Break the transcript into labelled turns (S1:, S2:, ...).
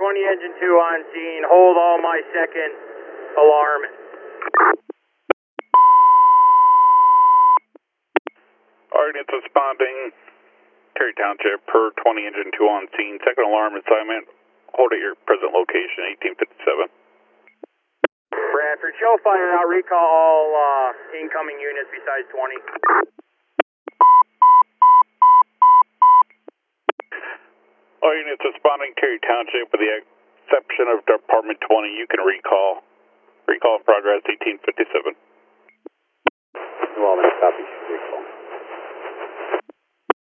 S1: 20 engine 2 on scene. Hold all my second alarm.
S2: All units responding, Terry Township, per 20 engine 2 on scene. Second alarm assignment, hold at your present location, 1857.
S1: Bradford, show fire out, recall all incoming units besides 20.
S2: All units responding, Terry Township, with the exception of Department 20, you can recall. Recall in progress, 1857.
S3: Well, copy.